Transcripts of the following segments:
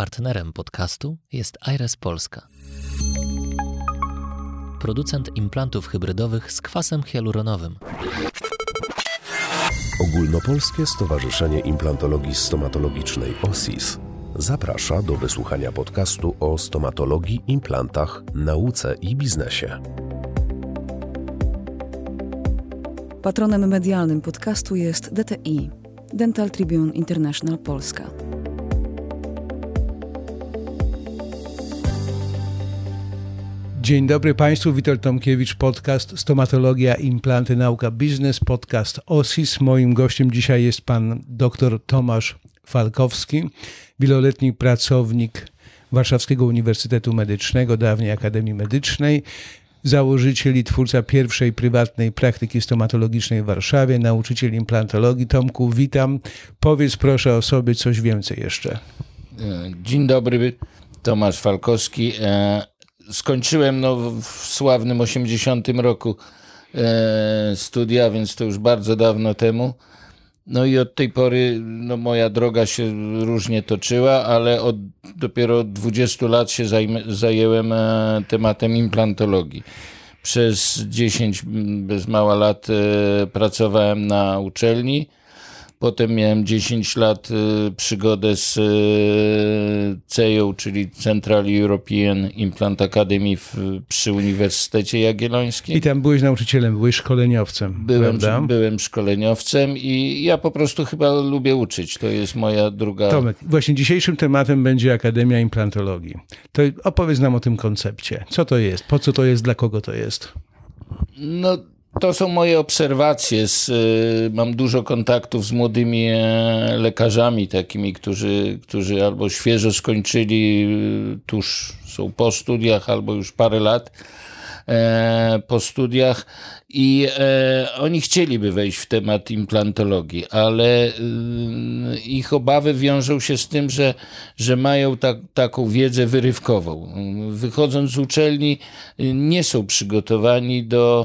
Partnerem podcastu jest Aires Polska. Producent implantów hybrydowych z kwasem hialuronowym. Ogólnopolskie Stowarzyszenie Implantologii Stomatologicznej OSIS zaprasza do wysłuchania podcastu o stomatologii, implantach, nauce i biznesie. Patronem medialnym podcastu jest DTI, Dental Tribune International Polska. Dzień dobry Państwu, Witold Tomkiewicz, podcast Stomatologia, Implanty, Nauka, Biznes, podcast OSIS. Moim gościem dzisiaj jest pan dr Tomasz Falkowski, wieloletni pracownik Warszawskiego Uniwersytetu Medycznego, dawniej Akademii Medycznej, założyciel i twórca pierwszej prywatnej praktyki stomatologicznej w Warszawie, nauczyciel implantologii. Tomku, witam. Powiedz proszę o sobie coś więcej jeszcze. Dzień dobry, Tomasz Falkowski. Skończyłem w sławnym 80 roku studia, więc to już bardzo dawno temu. No i od tej pory moja droga się różnie toczyła, ale dopiero od 20 lat się zajęłem tematem implantologii. Przez 10 bez mała lat pracowałem na uczelni. Potem miałem 10 lat przygodę z CEJO, czyli Central European Implant Academy przy Uniwersytecie Jagiellońskim. I tam byłeś nauczycielem, byłeś szkoleniowcem, prawda? Byłem szkoleniowcem i ja po prostu chyba lubię uczyć. To jest moja druga... Tomek, właśnie dzisiejszym tematem będzie Akademia Implantologii. To opowiedz nam o tym koncepcie. Co to jest? Po co to jest? Dla kogo to jest? To są moje obserwacje. Mam dużo kontaktów z młodymi lekarzami, takimi, którzy albo świeżo skończyli, tuż są po studiach, albo już parę lat po studiach i oni chcieliby wejść w temat implantologii, ale ich obawy wiążą się z tym, że mają taką wiedzę wyrywkową. Wychodząc z uczelni nie są przygotowani do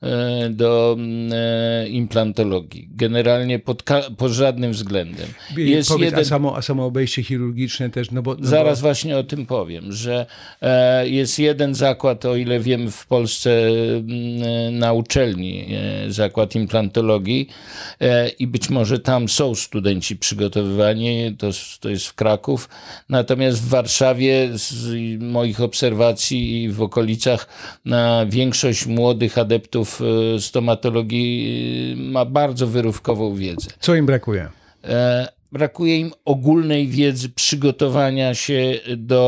implantologii. Generalnie pod żadnym względem. A samo obejście chirurgiczne też? Zaraz właśnie o tym powiem, że jest jeden zakład, o ile wiem, w Polsce na uczelni, zakład implantologii i być może tam są studenci przygotowywani, to jest w Kraków. Natomiast w Warszawie z moich obserwacji i w okolicach większość młodych adeptów stomatologii ma bardzo wyrywkową wiedzę. Co im brakuje? Brakuje im ogólnej wiedzy, przygotowania się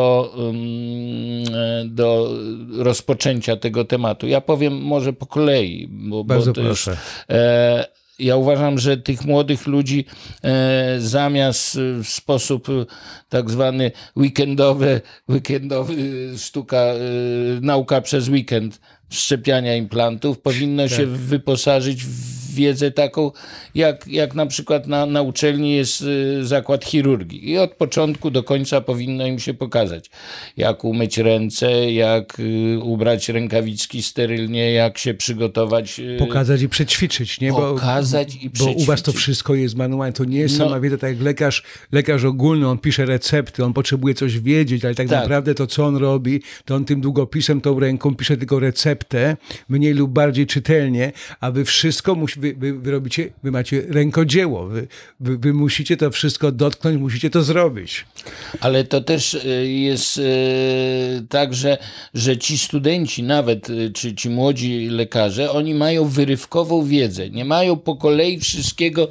do rozpoczęcia tego tematu. Ja powiem może po kolei, Bardzo proszę. Ja uważam, że tych młodych ludzi zamiast w sposób tak zwany weekendowy sztuka, nauka przez weekend wszczepiania implantów, powinno się wyposażyć w wiedzę taką, jak na przykład na uczelni jest zakład chirurgii. I od początku do końca powinno im się pokazać, jak umyć ręce, jak ubrać rękawiczki sterylnie, jak się przygotować. Pokazać i przećwiczyć, nie? Bo u was to wszystko jest manualnie. To nie jest sama wiedza, tak jak lekarz ogólny, on pisze recepty, on potrzebuje coś wiedzieć, ale tak naprawdę to, co on robi, to on tym długopisem, tą ręką pisze tylko receptę, mniej lub bardziej czytelnie, a wy wszystko wy robicie, wy macie rękodzieło, wy musicie to wszystko dotknąć, musicie to zrobić. Ale to też jest tak, że ci studenci nawet, czy ci młodzi lekarze, oni mają wyrywkową wiedzę, nie mają po kolei wszystkiego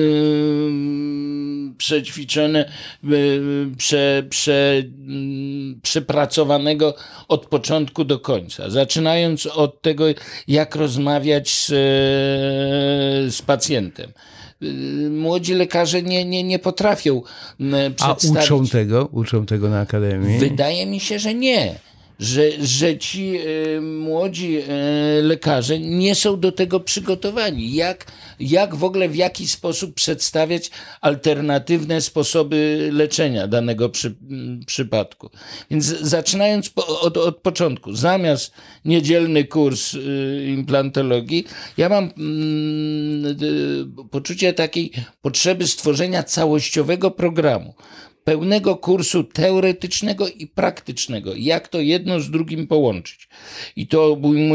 przećwiczone, przepracowanego od początku do końca. Zaczynając od tego, jak rozmawiać z pacjentem. Młodzi lekarze nie potrafią przedstawić. A uczą tego na akademii? Wydaje mi się, że nie. Że ci młodzi lekarze nie są do tego przygotowani. Jak w ogóle, w jaki sposób przedstawiać alternatywne sposoby leczenia danego przypadku. Więc zaczynając od początku, zamiast niedzielny kurs implantologii, ja mam poczucie takiej potrzeby stworzenia całościowego programu. pełnego kursu teoretycznego i praktycznego. Jak to jedno z drugim połączyć. I to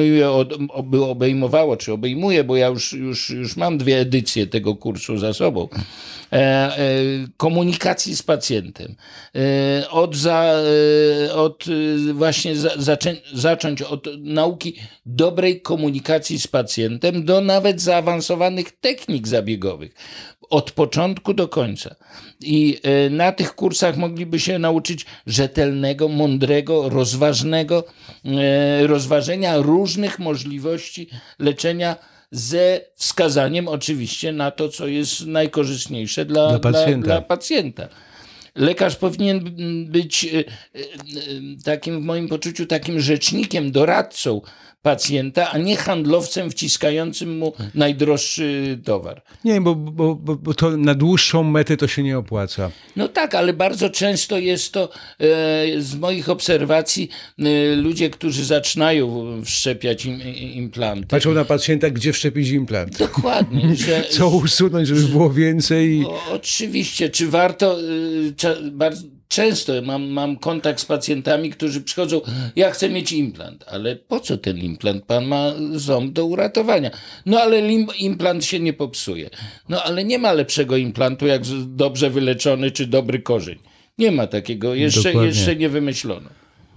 obejmuje, bo ja już mam 2 edycje tego kursu za sobą, komunikacji z pacjentem. Zacząć od nauki dobrej komunikacji z pacjentem do nawet zaawansowanych technik zabiegowych. Od początku do końca. I na tych kursach mogliby się nauczyć rzetelnego, mądrego, rozważenia różnych możliwości leczenia ze wskazaniem oczywiście na to, co jest najkorzystniejsze dla pacjenta. Lekarz powinien być takim, w moim poczuciu, takim rzecznikiem, doradcą pacjenta, a nie handlowcem wciskającym mu najdroższy towar. Nie, bo to na dłuższą metę to się nie opłaca. No tak, ale bardzo często jest to z moich obserwacji ludzie, którzy zaczynają wszczepiać implanty. Patrzą na pacjenta, gdzie wszczepić implant. Dokładnie. Co usunąć, żeby było więcej. Oczywiście. Czy warto... Często mam kontakt z pacjentami, którzy przychodzą, ja chcę mieć implant, ale po co ten implant? Pan ma ząb do uratowania. No ale implant się nie popsuje. No ale nie ma lepszego implantu jak dobrze wyleczony czy dobry korzeń. Nie ma takiego, jeszcze nie wymyślono.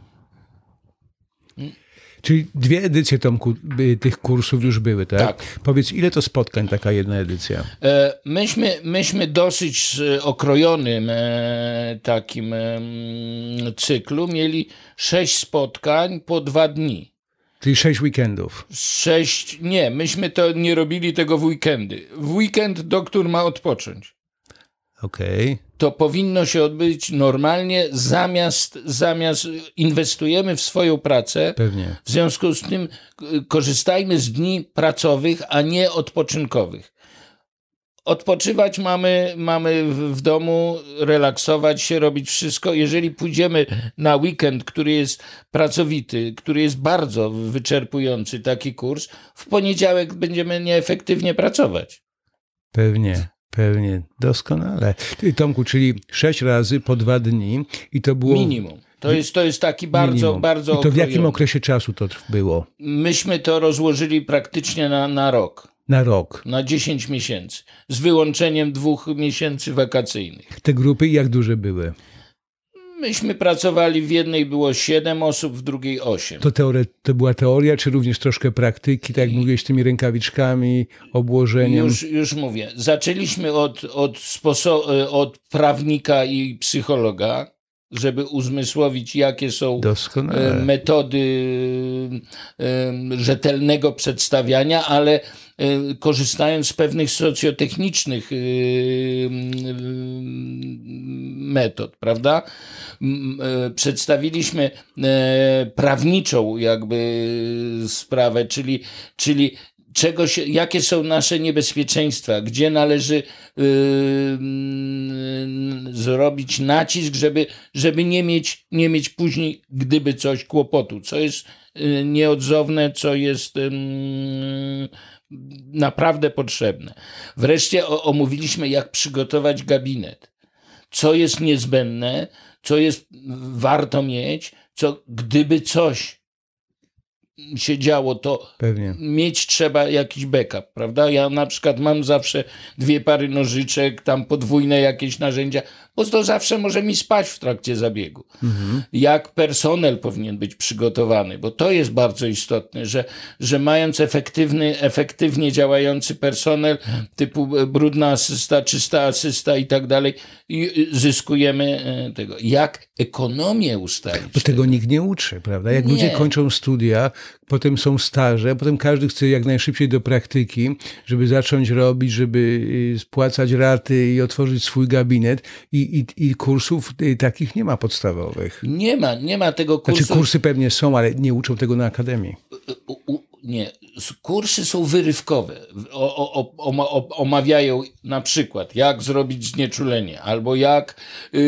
Czyli 2 edycje, Tomku, tych kursów już były, tak? Tak. Powiedz, ile to spotkań taka jedna edycja? Myśmy dosyć okrojonym takim cyklu mieli 6 spotkań po 2 dni. Czyli 6 weekendów. Myśmy to nie robili tego w weekendy. W weekend doktor ma odpocząć. Okej. To powinno się odbyć normalnie, zamiast inwestujemy w swoją pracę. Pewnie. W związku z tym korzystajmy z dni pracowych, a nie odpoczynkowych. Odpoczywać mamy w domu, relaksować się, robić wszystko. Jeżeli pójdziemy na weekend, który jest pracowity, który jest bardzo wyczerpujący, taki kurs, w poniedziałek będziemy nieefektywnie pracować. Pewnie. Doskonale. Tomku, czyli 6 razy po 2 dni i to było... Minimum. To jest taki bardzo I to w jakim okresie czasu to było? Myśmy to rozłożyli praktycznie na rok. Na rok. Na 10 miesięcy. Z wyłączeniem 2 miesięcy wakacyjnych. Te grupy jak duże były? Myśmy pracowali, w jednej było 7 osób, w drugiej 8. To była teoria, czy również troszkę praktyki, tak jak mówiłeś, tymi rękawiczkami, obłożeniem? Już mówię. Zaczęliśmy od prawnika i psychologa, żeby uzmysłowić, jakie są metody rzetelnego przedstawiania, ale korzystając z pewnych socjotechnicznych metod, prawda? Przedstawiliśmy prawniczą jakby sprawę, czyli jakie są nasze niebezpieczeństwa, gdzie należy zrobić nacisk, żeby nie mieć później, gdyby coś, kłopotu, co jest nieodzowne, co jest naprawdę potrzebne. Wreszcie omówiliśmy, jak przygotować gabinet, co jest niezbędne, co jest warto mieć, co gdyby coś się działo, to pewnie mieć trzeba jakiś backup, prawda? Ja na przykład mam zawsze 2 pary nożyczek, tam podwójne jakieś narzędzia, bo to zawsze może mi spać w trakcie zabiegu. Jak personel powinien być przygotowany, bo to jest bardzo istotne, że mając efektywnie działający personel typu brudna asysta, czysta asysta i tak dalej, zyskujemy tego. Jak ekonomię ustalić? Bo tego nikt nie uczy, prawda? Jak ludzie kończą studia, potem są staże, potem każdy chce jak najszybciej do praktyki, żeby zacząć robić, żeby spłacać raty i otworzyć swój gabinet i kursów takich nie ma podstawowych. Nie ma tego kursu. Znaczy kursy pewnie są, ale nie uczą tego na akademii. Nie, kursy są wyrywkowe. Omawiają na przykład, jak zrobić znieczulenie, albo jak,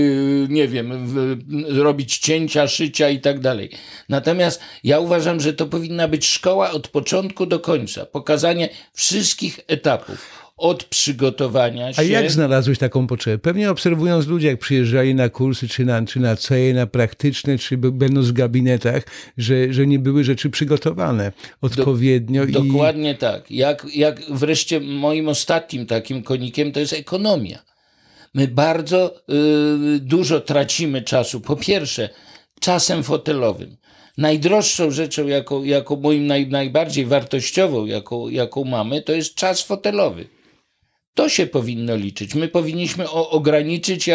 robić cięcia, szycia i tak dalej. Natomiast ja uważam, że to powinna być szkoła od początku do końca. Pokazanie wszystkich etapów. od przygotowania się. A jak znalazłeś taką potrzebę? Pewnie obserwując ludzi, jak przyjeżdżali na kursy, czy na CE, na praktyczne, czy będąc w gabinetach, że nie były rzeczy przygotowane odpowiednio. Dokładnie tak. Jak wreszcie moim ostatnim takim konikiem to jest ekonomia. My bardzo dużo tracimy czasu. Po pierwsze, czasem fotelowym. Najdroższą rzeczą, jaką moim najbardziej wartościową, jaką mamy, to jest czas fotelowy. To się powinno liczyć. My powinniśmy ograniczyć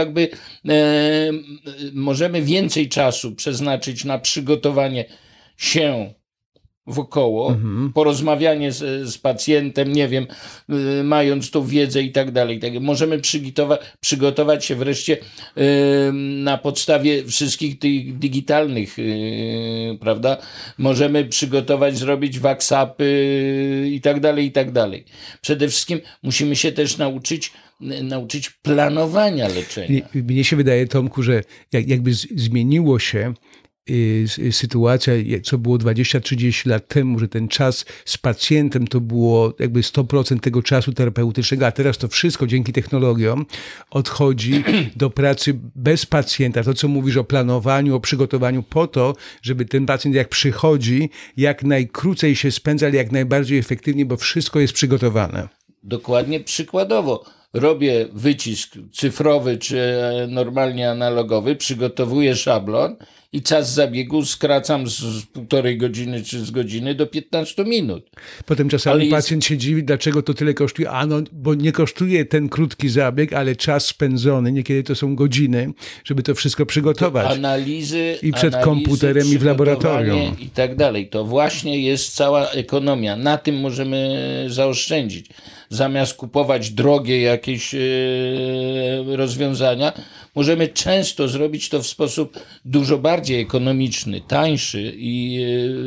możemy więcej czasu przeznaczyć na przygotowanie się wokoło, porozmawianie z pacjentem, nie wiem, mając tą wiedzę i tak dalej. Możemy przygotować się wreszcie na podstawie wszystkich tych digitalnych, prawda? Możemy zrobić WhatsAppy i tak dalej, i tak dalej. Przede wszystkim musimy się też nauczyć planowania leczenia. Mnie się wydaje, Tomku, że jakby zmieniło się sytuacja, co było 20-30 lat temu, że ten czas z pacjentem to było jakby 100% tego czasu terapeutycznego, a teraz to wszystko dzięki technologiom odchodzi do pracy bez pacjenta. To, co mówisz o planowaniu, o przygotowaniu po to, żeby ten pacjent jak przychodzi, jak najkrócej się spędza, ale jak najbardziej efektywnie, bo wszystko jest przygotowane. Dokładnie przykładowo. Robię wycisk cyfrowy czy normalnie analogowy, przygotowuję szablon i czas zabiegu skracam z 1,5 godziny czy z godziny do 15 minut. Potem czasami pacjent się dziwi, dlaczego to tyle kosztuje. Bo nie kosztuje ten krótki zabieg, ale czas spędzony, niekiedy to są godziny, żeby to wszystko przygotować. Analizy, i przed komputerem, i w laboratorium. I tak dalej. To właśnie jest cała ekonomia. Na tym możemy zaoszczędzić. Zamiast kupować drogie jakieś rozwiązania, możemy często zrobić to w sposób dużo bardziej ekonomiczny, tańszy i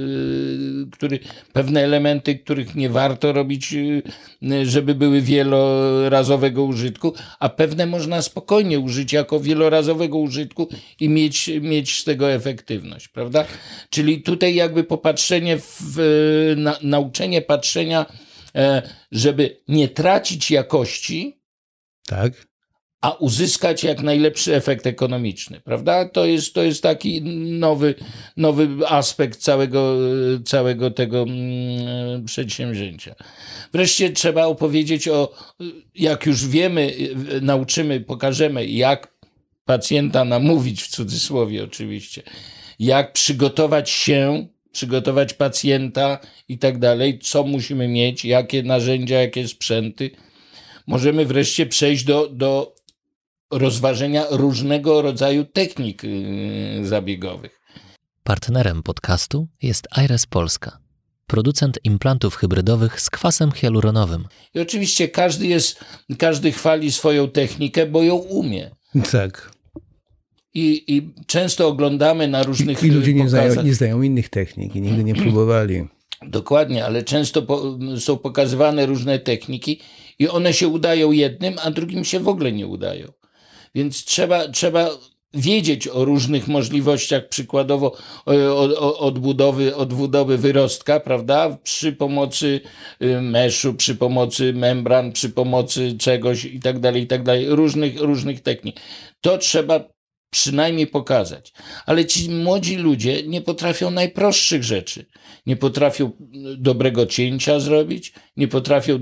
pewne elementy, których nie warto robić, żeby były wielorazowego użytku, a pewne można spokojnie użyć jako wielorazowego użytku i mieć z tego efektywność, prawda? Czyli tutaj jakby popatrzenie nauczenie patrzenia, żeby nie tracić jakości, tak, a uzyskać jak najlepszy efekt ekonomiczny, prawda? To jest taki nowy aspekt całego tego przedsięwzięcia. Wreszcie trzeba opowiedzieć jak już wiemy, nauczymy, pokażemy, jak pacjenta namówić, w cudzysłowie oczywiście, jak przygotować pacjenta i tak dalej, co musimy mieć, jakie narzędzia, jakie sprzęty. Możemy wreszcie przejść do rozważenia różnego rodzaju technik zabiegowych. Partnerem podcastu jest Aires Polska, producent implantów hybrydowych z kwasem hialuronowym. I oczywiście każdy chwali swoją technikę, bo ją umie. Tak. I często oglądamy na różnych I ludzie nie znają innych technik i nigdy nie próbowali. Dokładnie, ale często są pokazywane różne techniki i one się udają jednym, a drugim się w ogóle nie udają. Więc trzeba wiedzieć o różnych możliwościach, przykładowo odbudowy wyrostka, prawda? Przy pomocy meszu, przy pomocy membran, przy pomocy czegoś i tak dalej, różnych technik. To trzeba przynajmniej pokazać. Ale ci młodzi ludzie nie potrafią najprostszych rzeczy. Nie potrafią dobrego cięcia zrobić, nie potrafią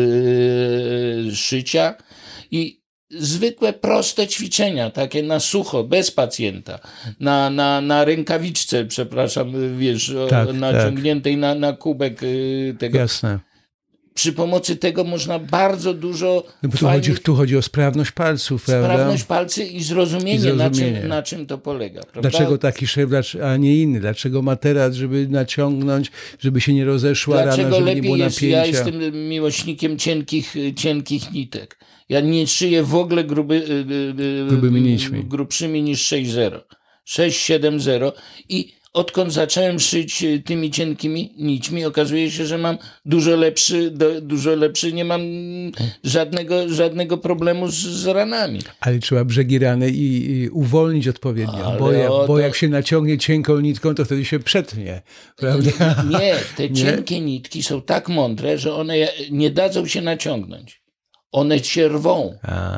szycia i zwykłe, proste ćwiczenia, takie na sucho, bez pacjenta, na rękawiczce, przepraszam, wiesz, naciągniętej na kubek tego. Jasne. Przy pomocy tego można bardzo dużo tu chodzi o sprawność palców, prawda? Sprawność palcy i zrozumienie. Na czym to polega. Prawda? Dlaczego taki szef, a nie inny? Dlaczego materac, żeby naciągnąć, żeby się nie rozeszła rana, żeby nie było napięcia? Ja jestem miłośnikiem cienkich nitek. Ja nie szyję w ogóle grubymi nićmi. Grubszymi niż 6,0. 6,7,0 i odkąd zacząłem szyć tymi cienkimi nićmi, okazuje się, że mam dużo lepszy, nie mam żadnego problemu z ranami. Ale trzeba brzegi rany i uwolnić odpowiednio, bo jak się naciągnie cienką nitką, to wtedy się przetnie, prawda? Nie, te cienkie nitki są tak mądre, że one nie dadzą się naciągnąć. One się rwą.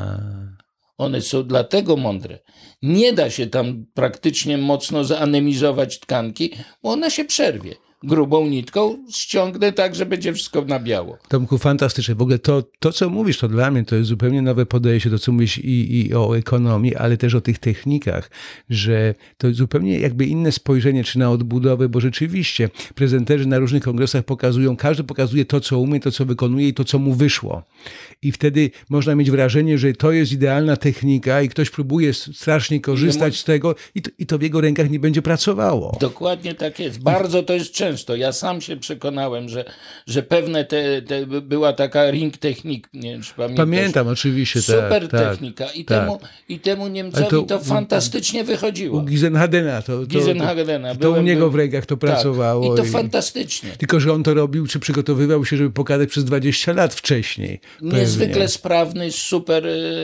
One są dlatego mądre. Nie da się tam praktycznie mocno zanemizować tkanki, bo ona się przerwie. Grubą nitką ściągnę tak, że będzie wszystko na biało. Tomku, fantastycznie. W ogóle to, co mówisz, to dla mnie to jest zupełnie nowe podejście, to co mówisz i o ekonomii, ale też o tych technikach, że to zupełnie jakby inne spojrzenie, czy na odbudowę, bo rzeczywiście prezenterzy na różnych kongresach pokazują, każdy pokazuje to, co umie, to, co wykonuje i to, co mu wyszło. I wtedy można mieć wrażenie, że to jest idealna technika i ktoś próbuje strasznie korzystać z tego i to w jego rękach nie będzie pracowało. Dokładnie tak jest. Bardzo to jest często. Ja sam się przekonałem, że pewne była taka ring technik, nie wiem, czy pamiętasz. Pamiętam, oczywiście. Super tak, technika. tak. I temu Niemcowi to fantastycznie wychodziło. U Gisenhadena. To u niego w rękach to pracowało. I to fantastycznie. Tylko, że on to robił, czy przygotowywał się, żeby pokazać przez 20 lat wcześniej. Niezwykle sprawny, super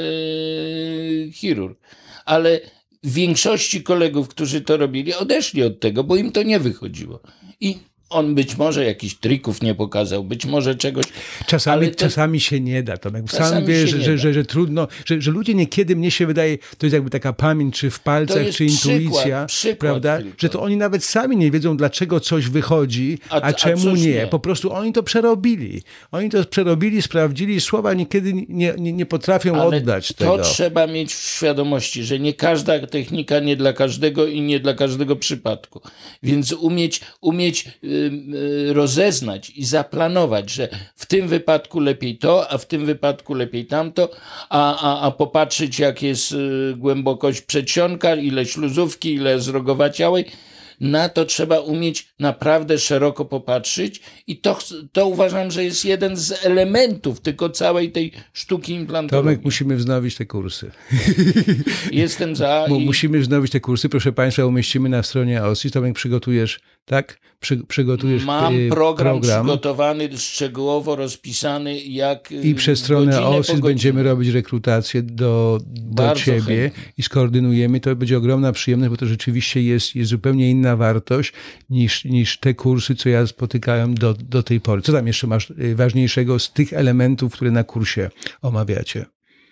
chirurg. Ale większości kolegów, którzy to robili, odeszli od tego, bo im to nie wychodziło. I on być może jakichś trików nie pokazał, być może czegoś. Czasami się nie da. Tomek. Sam wiesz, że trudno, że ludzie niekiedy, mnie się wydaje, to jest jakby taka pamięć, czy w palcach, czy intuicja, prawda? Tylko. Że to oni nawet sami nie wiedzą, dlaczego coś wychodzi, a czemu nie. Po prostu oni to przerobili. Oni to przerobili, sprawdzili, słowa niekiedy nie potrafią oddać tego. To trzeba mieć w świadomości, że nie każda technika nie dla każdego i nie dla każdego przypadku. Więc umieć rozeznać i zaplanować, że w tym wypadku lepiej to, a w tym wypadku lepiej tamto, a popatrzeć, jak jest głębokość przedsionka, ile śluzówki, ile zrogowaciałej. Na to trzeba umieć naprawdę szeroko popatrzeć i to uważam, że jest jeden z elementów tylko całej tej sztuki implantologii. Tomek, musimy wznowić te kursy. Jestem za. Musimy wznowić te kursy. Proszę Państwa, umieścimy na stronie OSIS. Tomek, przygotujesz, tak? Przygotujesz Mam program przygotowany, szczegółowo rozpisany, jak i przez stronę OSIS będziemy robić rekrutację do Ciebie chętnie. I skoordynujemy. To będzie ogromna przyjemność, bo to rzeczywiście jest zupełnie inna wartość niż te kursy, co ja spotykałem do tej pory. Co tam jeszcze masz ważniejszego z tych elementów, które na kursie omawiacie?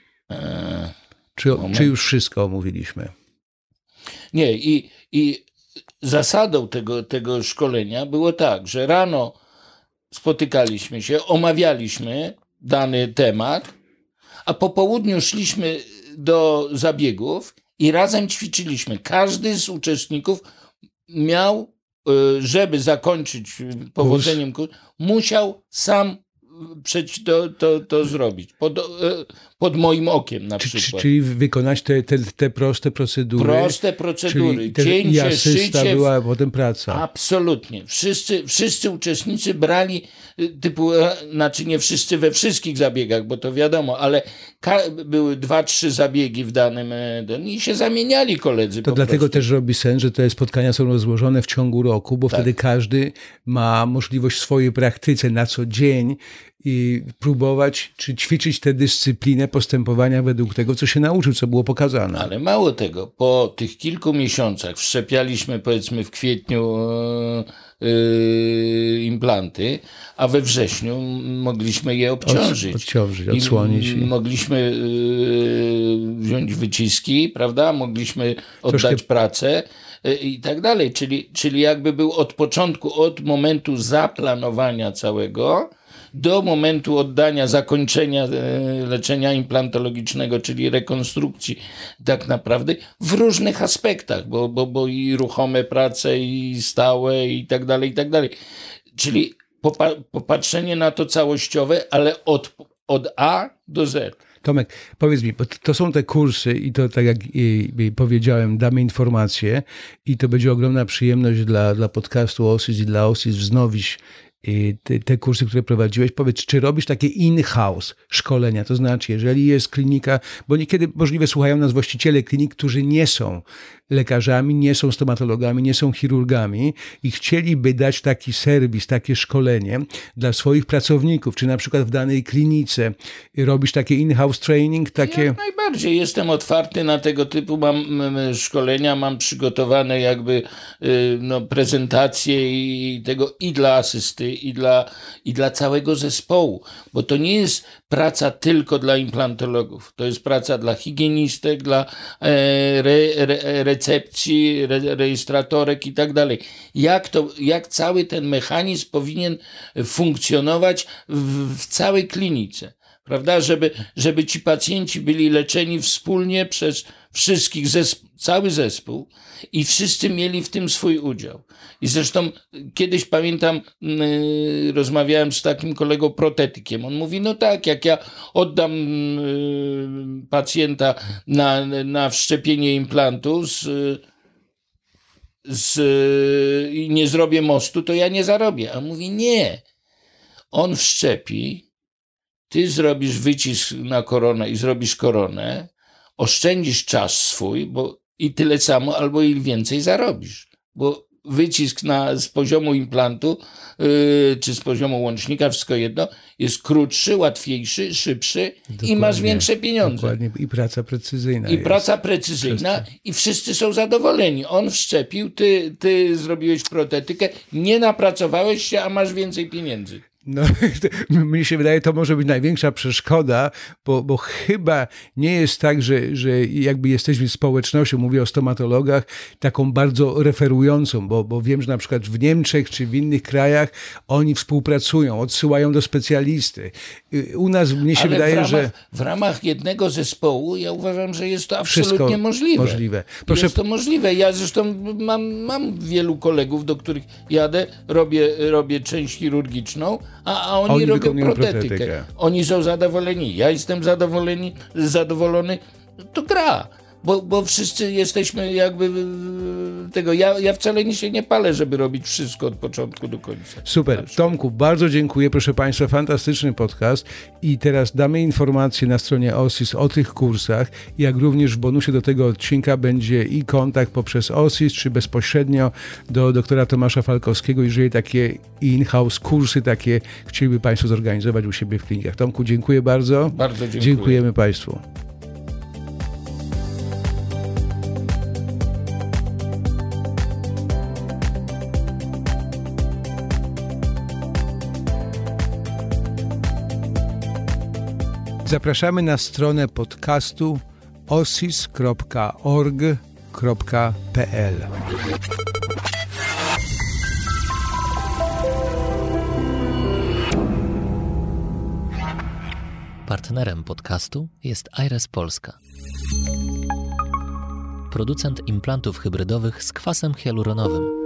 Czy już wszystko omówiliśmy? Nie, i zasadą tego szkolenia było tak, że rano spotykaliśmy się, omawialiśmy dany temat, a po południu szliśmy do zabiegów i razem ćwiczyliśmy. Każdy z uczestników miał, żeby zakończyć powodzeniem kurs, musiał sam to zrobić. Pod moim okiem na przykład. Czyli wykonać te proste procedury. Proste procedury. Cięcie, szycie. Była potem praca. Absolutnie. Wszyscy uczestnicy brali typu, znaczy nie wszyscy we wszystkich zabiegach, bo to wiadomo, ale były 2-3 zabiegi w danym i się zamieniali koledzy. To dlatego też robi sens, że te spotkania są rozłożone w ciągu roku, bo wtedy każdy ma możliwość w swojej praktyce na co dzień i próbować, czy ćwiczyć tę dyscyplinę postępowania według tego, co się nauczył, co było pokazane. Ale mało tego, po tych kilku miesiącach wszczepialiśmy, powiedzmy w kwietniu implanty, a we wrześniu mogliśmy je obciążyć. Odsłonić. I mogliśmy wziąć wyciski, prawda? Mogliśmy oddać pracę i tak dalej. Czyli jakby był od początku, od momentu zaplanowania całego do momentu oddania, zakończenia leczenia implantologicznego, czyli rekonstrukcji tak naprawdę w różnych aspektach, bo i ruchome prace, i stałe, i tak dalej, i tak dalej. Czyli popatrzenie na to całościowe, ale od A do Z. Tomek, powiedz mi, bo to są te kursy i to, tak jak powiedziałem, damy informacje i to będzie ogromna przyjemność dla podcastu OSIS i dla OSIS wznowić te kursy, które prowadziłeś. Powiedz, czy robisz takie in-house szkolenia? To znaczy, jeżeli jest klinika, bo niekiedy możliwe słuchają nas właściciele klinik, którzy nie są lekarzami, nie są stomatologami, nie są chirurgami i chcieliby dać taki serwis, takie szkolenie dla swoich pracowników, czy na przykład w danej klinice robisz takie in-house training? Jak najbardziej. Jestem otwarty na tego typu szkolenia, mam przygotowane jakby prezentacje i tego i dla asysty, i dla całego zespołu, bo to nie jest praca tylko dla implantologów, to jest praca dla higienistek, dla recepcji, rejestratorek i tak dalej. Jak cały ten mechanizm powinien funkcjonować w całej klinice, prawda? Żeby ci pacjenci byli leczeni wspólnie przez wszystkich, cały zespół i wszyscy mieli w tym swój udział. I zresztą kiedyś pamiętam, rozmawiałem z takim kolegą protetykiem. On mówi, no tak, jak ja oddam pacjenta na wszczepienie implantu i nie zrobię mostu, to ja nie zarobię. A on mówi, nie. On wszczepi, ty zrobisz wycisk na koronę i zrobisz koronę, oszczędzisz czas swój, i tyle samo albo i więcej zarobisz, bo wycisk z poziomu implantu czy z poziomu łącznika, wszystko jedno, jest krótszy, łatwiejszy, szybszy. Dokładnie, i masz większe pieniądze. Dokładnie. I praca precyzyjna. Praca precyzyjna i wszyscy są zadowoleni. On wszczepił, ty zrobiłeś protetykę, nie napracowałeś się, a masz więcej pieniędzy. No, mnie się wydaje, to może być największa przeszkoda, bo chyba nie jest tak, że jakby jesteśmy społecznością, mówię o stomatologach, taką bardzo referującą, bo wiem, że na przykład w Niemczech czy w innych krajach oni współpracują, odsyłają do specjalisty. U nas mnie się wydaje, że w ramach jednego zespołu ja uważam, że jest to absolutnie możliwe. Jest to możliwe. Ja zresztą mam wielu kolegów, do których jadę, robię część chirurgiczną, a oni robią protetykę. Oni są zadowoleni, ja jestem zadowolony, to gra. Bo wszyscy jesteśmy jakby tego. Ja wcale się nie palę, żeby robić wszystko od początku do końca. Super. Tomku, bardzo dziękuję. Proszę Państwa, fantastyczny podcast. I teraz damy informacje na stronie OSIS o tych kursach, jak również w bonusie do tego odcinka będzie i kontakt poprzez OSIS, czy bezpośrednio do doktora Tomasza Falkowskiego, jeżeli takie in-house kursy takie chcieliby Państwo zorganizować u siebie w klinikach. Tomku, dziękuję bardzo. Bardzo dziękuję. Dziękujemy Państwu. Zapraszamy na stronę podcastu osis.org.pl. Partnerem podcastu jest Aires Polska. Producent implantów hybrydowych z kwasem hialuronowym.